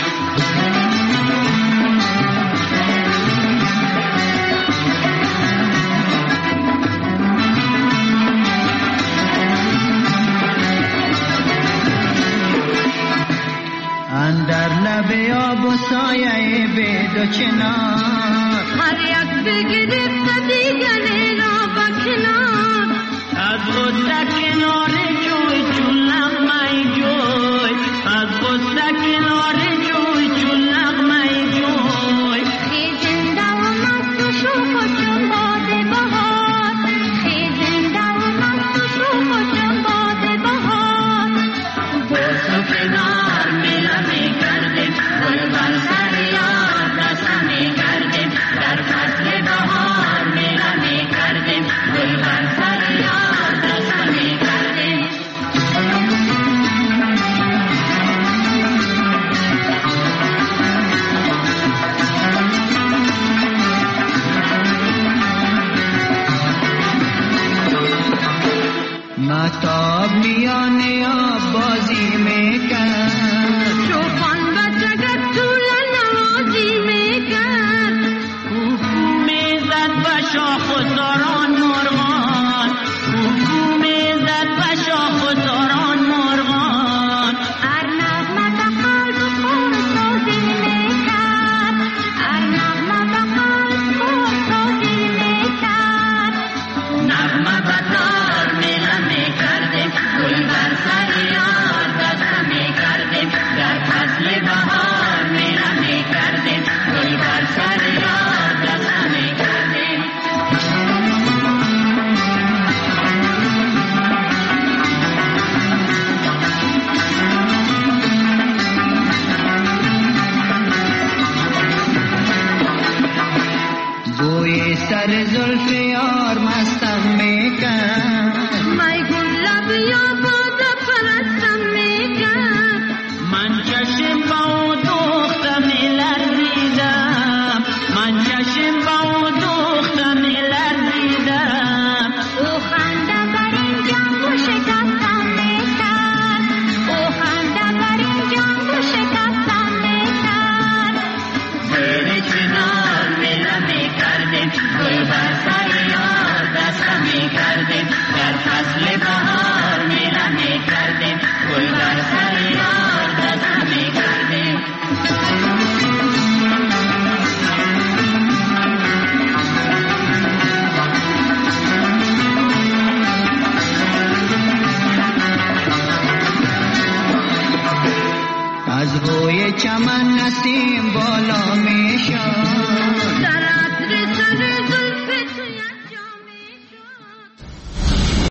اندر لب آب و سایه بید و چنار، هر یک بگرفت دیگری را بکنار. از غصه کنار جوی چون نغمه جوی، از غصه کنار جوی چون نغمه جوی. خیزنده و مست و شوخ و چون باد بهار، خیزنده و مست و شوخ و چون باد بهار. بوس و کنار میله میکردیم، گل بر سر یار دست میکردیم، در فصل بهار میله میکردیم، گل بر سر یار دست میکردیم. مهتاب میان آب بازی میکرد، چوپان و جگت طول نوازی میکرد. کوکو میزد به شاخ و ساران مرغان، کوکو میزد به شاخ و ساران مرغان. هر نغمه به قلب خود سازی میکرد، هر نغمه به قلب خود سازی میکرد. نغمه به تار میله میکردیم، گل بر سر یار دست میکردیم، در فصل بهار میله میکردیم، گل بر سر یار دست میکردیم. بوی سر زلف یار مستم میکرد، چمن نسیم بالا میشد